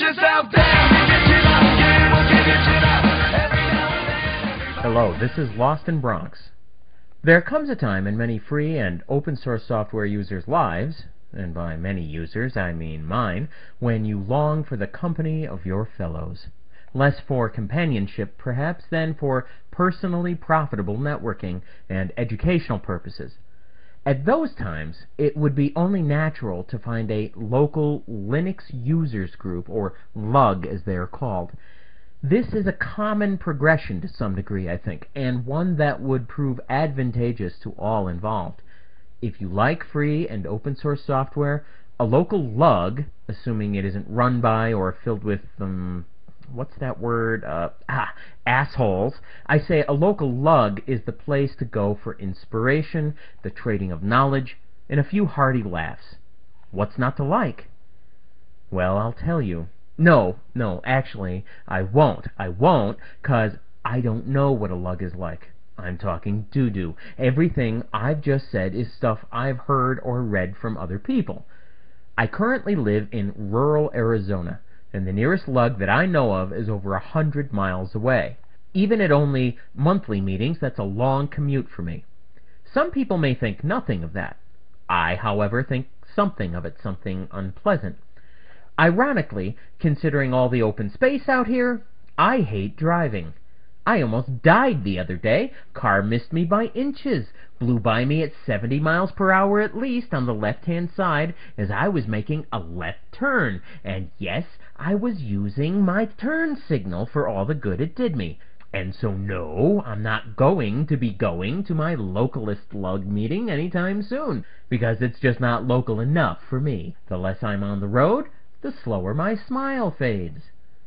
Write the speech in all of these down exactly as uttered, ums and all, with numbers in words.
yourself down. You get shit up, yeah, we'll give you shit up. Every now and then. Hello, this is Lost in Bronx. There comes a time in many free and open source software users' lives, and by many users I mean mine, when you long for the company of your fellows. Less for companionship, perhaps, than for personally profitable networking and educational purposes. At those times, it would be only natural to find a local Linux users group, or lug as they are called. This is a common progression to some degree, I think, and one that would prove advantageous to all involved. If you like free and open source software, a local lug, assuming it isn't run by or filled with, um, what's that word? Uh, ah, assholes. I say a local lug is the place to go for inspiration, the trading of knowledge, and a few hearty laughs. What's not to like? Well, I'll tell you. No, no, actually, I won't. I won't, 'cause I don't know what a lug is like. I'm talking doo-doo. Everything I've just said is stuff I've heard or read from other people. I currently live in rural Arizona, and the nearest lug that I know of is over a hundred miles away. Even at only monthly meetings, that's a long commute for me. Some people may think nothing of that. I, however, think something of it, something unpleasant. Ironically, considering all the open space out here, I hate driving. I almost died the other day. Car missed me by inches, blew by me at seventy miles per hour at least on the left-hand side as I was making a left turn. And yes, I was using my turn signal for all the good it did me. And so no, I'm not going to be going to my localist lug meeting anytime soon, because it's just not local enough for me. The less I'm on the road, the slower my smile fades.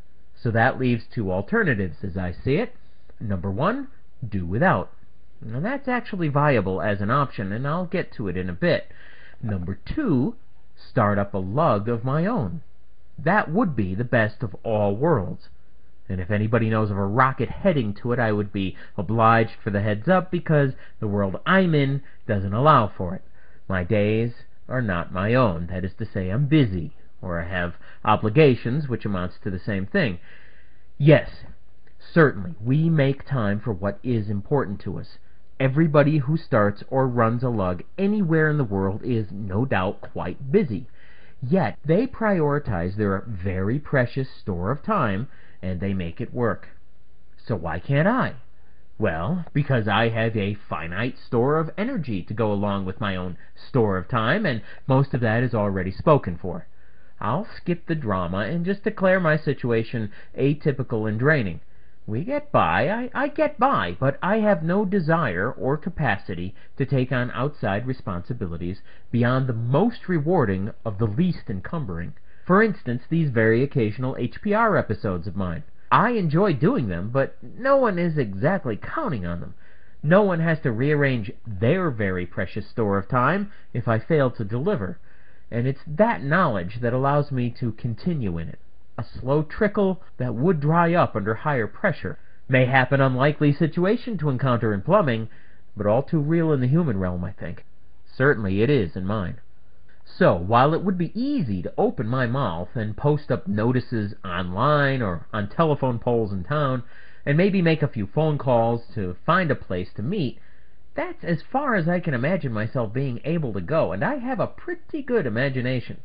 So that leaves two alternatives as I see it. Number one, do without. Now that's actually viable as an option, and I'll get to it in a bit. Number two, start up a lug of my own. That would be the best of all worlds. And if anybody knows of a rocket heading to it, I would be obliged for the heads up, because the world I'm in doesn't allow for it. My days are not my own. That is to say, I'm busy, or I have obligations, which amounts to the same thing. Yes, certainly, we make time for what is important to us. Everybody who starts or runs a lug anywhere in the world is, no doubt, quite busy. Yet, they prioritize their very precious store of time, and they make it work. So why can't I? Well, because I have a finite store of energy to go along with my own store of time, and most of that is already spoken for. I'll skip the drama and just declare my situation atypical and draining. We get by, I, I get by, but I have no desire or capacity to take on outside responsibilities beyond the most rewarding of the least encumbering. For instance, these very occasional H P R episodes of mine. I enjoy doing them, but no one is exactly counting on them. No one has to rearrange their very precious store of time if I fail to deliver. And it's that knowledge that allows me to continue in it. A slow trickle that would dry up under higher pressure. Mayhap an unlikely situation to encounter in plumbing, but all too real in the human realm, I think. Certainly it is in mine. So, while it would be easy to open my mouth and post up notices online or on telephone poles in town, and maybe make a few phone calls to find a place to meet, that's as far as I can imagine myself being able to go, and I have a pretty good imagination.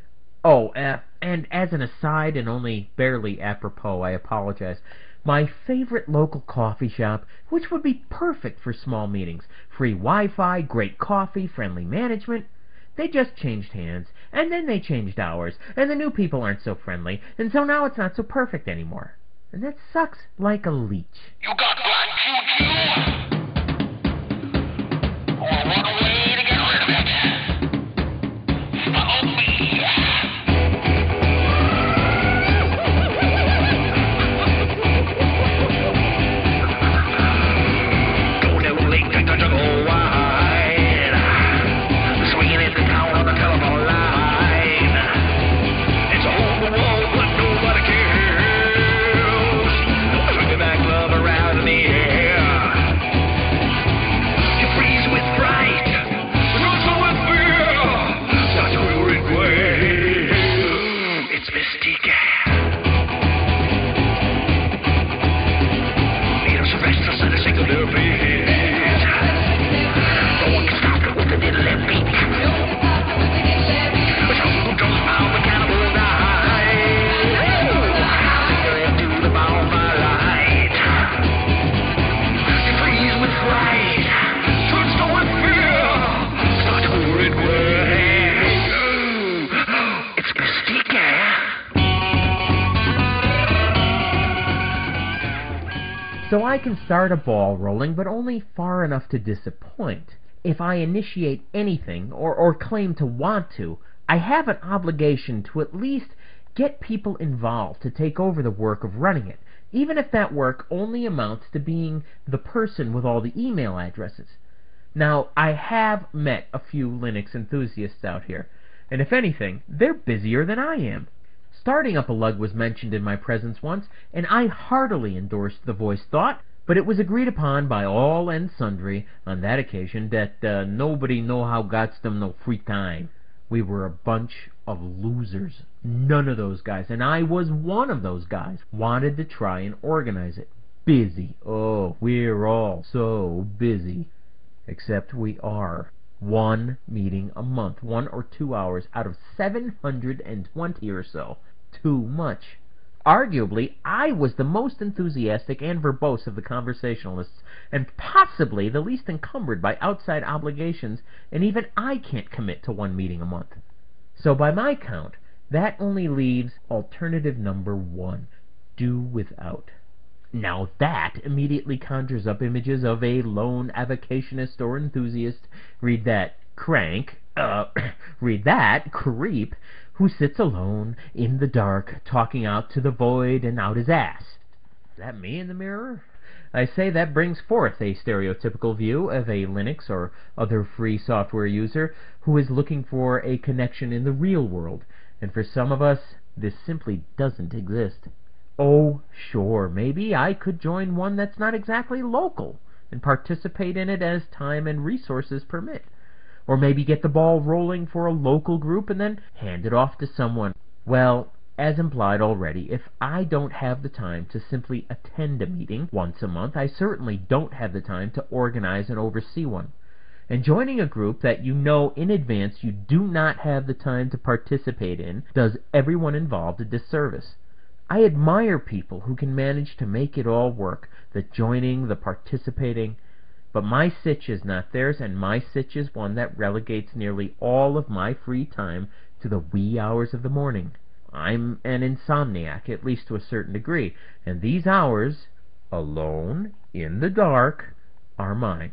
Oh, uh, and as an aside, and only barely apropos, I apologize, my favorite local coffee shop, which would be perfect for small meetings, free Wi-Fi, great coffee, friendly management, they just changed hands, and then they changed hours, and the new people aren't so friendly, and so now it's not so perfect anymore. And that sucks like a leech. You got black juju. Oh, what a way to get rid of it. Follow me. Go down late, take the juggle wide. Swinging into town on the telephone line. It's a whole world, but nobody cares. Swinging that glove around in the air. You freeze with fright. So I can start a ball rolling, but only far enough to disappoint. If I initiate anything, or, or claim to want to, I have an obligation to at least get people involved to take over the work of running it, even if that work only amounts to being the person with all the email addresses. Now, I have met a few Linux enthusiasts out here, and if anything, they're busier than I am. Starting up a lug was mentioned in my presence once, and I heartily endorsed the voiced thought, but it was agreed upon by all and sundry on that occasion that uh, nobody know how got them no free time. We were a bunch of losers. None of those guys, and I was one of those guys, wanted to try and organize it. Busy. Oh, we're all so busy. Except we are. One meeting a month, one or two hours out of seven hundred twenty or so. Too much. Arguably, I was the most enthusiastic and verbose of the conversationalists, and possibly the least encumbered by outside obligations, and even I can't commit to one meeting a month. So by my count, that only leaves alternative number one, do without. Now that immediately conjures up images of a lone avocationist or enthusiast, read that crank, uh, read that creep, who sits alone in the dark, talking out to the void and out his ass. Is that me in the mirror? I say that brings forth a stereotypical view of a Linux or other free software user who is looking for a connection in the real world, and for some of us, this simply doesn't exist. Oh, sure, maybe I could join one that's not exactly local and participate in it as time and resources permit. Or maybe get the ball rolling for a local group and then hand it off to someone. Well, as implied already, if I don't have the time to simply attend a meeting once a month, I certainly don't have the time to organize and oversee one. And joining a group that you know in advance you do not have the time to participate in does everyone involved a disservice. I admire people who can manage to make it all work, the joining, the participating, but my sitch is not theirs, and my sitch is one that relegates nearly all of my free time to the wee hours of the morning. I'm an insomniac, at least to a certain degree, and these hours, alone, in the dark, are mine.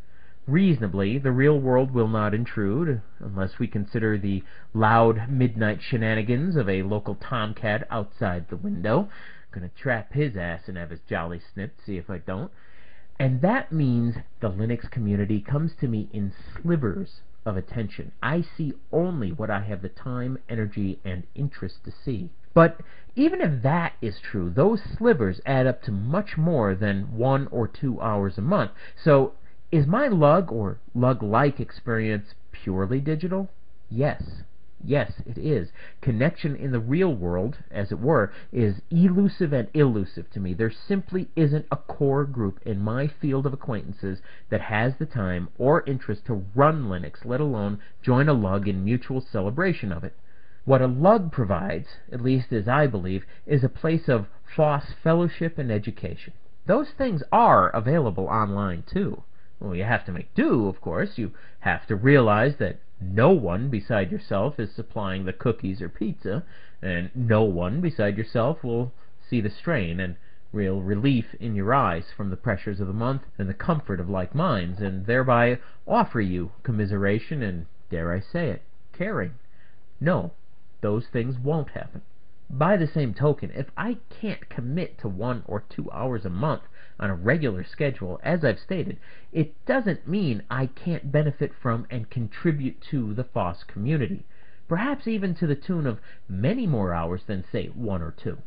Reasonably, the real world will not intrude, unless we consider the loud midnight shenanigans of a local tomcat outside the window. Gonna trap his ass and have his jolly snipped, see if I don't. And that means the Linux community comes to me in slivers of attention. I see only what I have the time, energy, and interest to see. But even if that is true, those slivers add up to much more than one or two hours a month. So, is my lug or lug-like experience purely digital? Yes. Yes, it is. Connection in the real world, as it were, is elusive and elusive to me. There simply isn't a core group in my field of acquaintances that has the time or interest to run Linux, let alone join a lug in mutual celebration of it. What a lug provides, at least as I believe, is a place of F O S fellowship and education. Those things are available online, too. Well, you have to make do, of course. You have to realize that no one beside yourself is supplying the cookies or pizza, and no one beside yourself will see the strain and real relief in your eyes from the pressures of the month and the comfort of like minds, and thereby offer you commiseration and, dare I say it, caring. No, those things won't happen. By the same token, if I can't commit to one or two hours a month on a regular schedule, as I've stated, it doesn't mean I can't benefit from and contribute to the F O S community, perhaps even to the tune of many more hours than, say, one or two.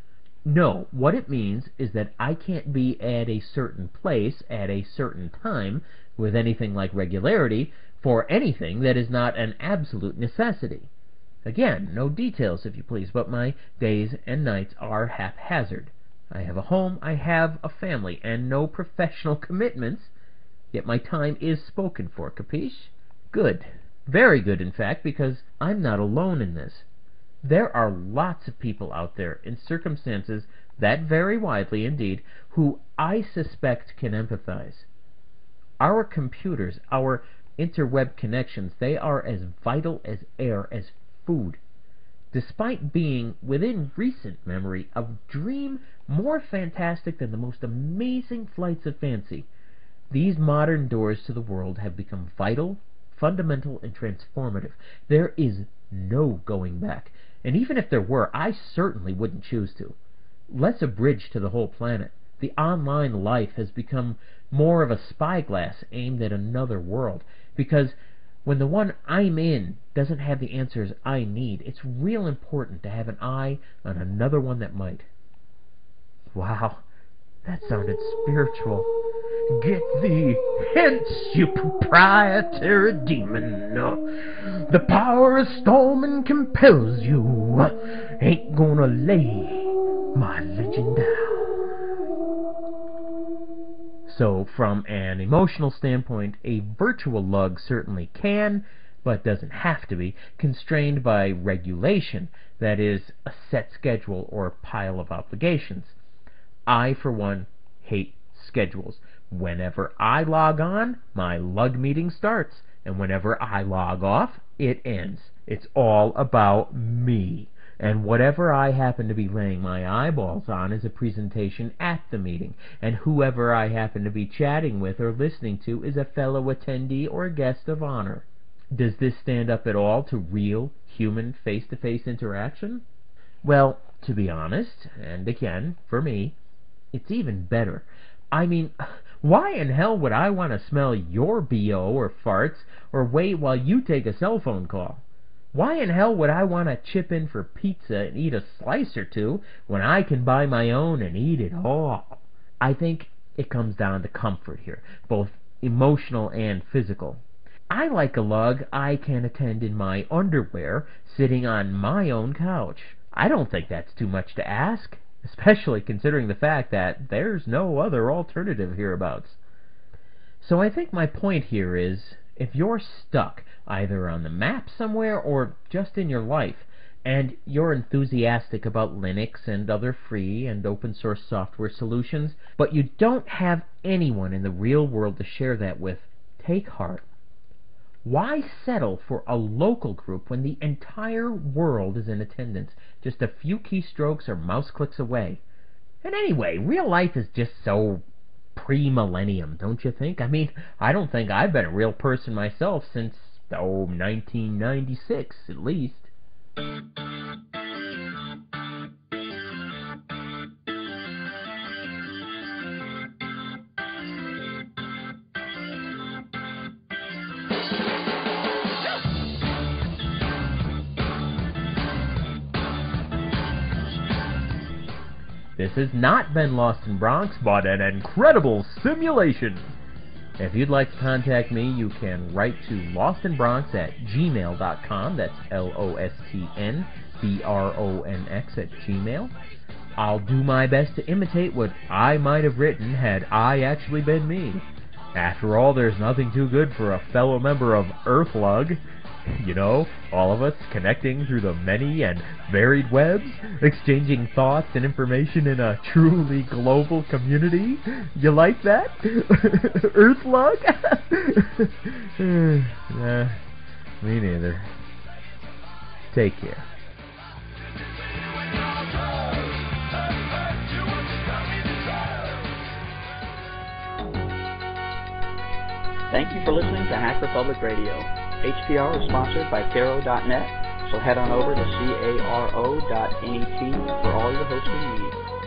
No, what it means is that I can't be at a certain place at a certain time with anything like regularity for anything that is not an absolute necessity. Again, no details, if you please, but my days and nights are haphazard. I have a home, I have a family, and no professional commitments, yet my time is spoken for, capiche? Good. Very good, in fact, because I'm not alone in this. There are lots of people out there in circumstances that vary widely indeed, who I suspect can empathize. Our computers, our interweb connections, they are as vital as air, as food. despite being, within recent memory, a dream more fantastic than the most amazing flights of fancy. These modern doors to the world have become vital, fundamental, and transformative. There is no going back. And even if there were, I certainly wouldn't choose to. Less a bridge to the whole planet. The online life has become more of a spyglass aimed at another world. Because when the one I'm in doesn't have the answers I need, it's real important to have an eye on another one that might. Wow, that sounded spiritual. Get thee hence, you proprietary demon. The power of storming compels you. Ain't gonna lay my legend down. So, from an emotional standpoint, a virtual lug certainly can, but doesn't have to be, constrained by regulation, that is, a set schedule or pile of obligations. I, for one, hate schedules. Whenever I log on, my lug meeting starts, and whenever I log off, it ends. It's all about me. And whatever I happen to be laying my eyeballs on is a presentation at the meeting, and whoever I happen to be chatting with or listening to is a fellow attendee or guest of honor. Does this stand up at all to real, human, face-to-face interaction? Well, to be honest, and again, for me, it's even better. I mean, why in hell would I want to smell your B O or farts, or wait while you take a cell phone call? Why in hell would I want to chip in for pizza and eat a slice or two when I can buy my own and eat it all? I think it comes down to comfort here, both emotional and physical. I like a lug I can attend in my underwear, sitting on my own couch. I don't think that's too much to ask, especially considering the fact that there's no other alternative hereabouts. So I think my point here is, if you're stuck either on the map somewhere or just in your life, and you're enthusiastic about Linux and other free and open source software solutions, but you don't have anyone in the real world to share that with, take heart. Why settle for a local group when the entire world is in attendance, just a few keystrokes or mouse clicks away? And anyway, real life is just so pre-millennium, don't you think? I mean, I don't think I've been a real person myself since, oh, nineteen ninety-six, at least. This has not been Lost in Bronx, but an incredible simulation. If you'd like to contact me, you can write to lostinbronx at gmail dot com. That's L O S T N B R O N X at Gmail. I'll do my best to imitate what I might have written had I actually been me. After all, there's nothing too good for a fellow member of Earthlug. You know, all of us connecting through the many and varied webs, exchanging thoughts and information in a truly global community. You like that? Earthlug? Nah, me neither. Take care. Thank you for listening to Hacker Public Radio. H P R is sponsored by Caro dot net, so head on over to caro dot net for all your hosting needs.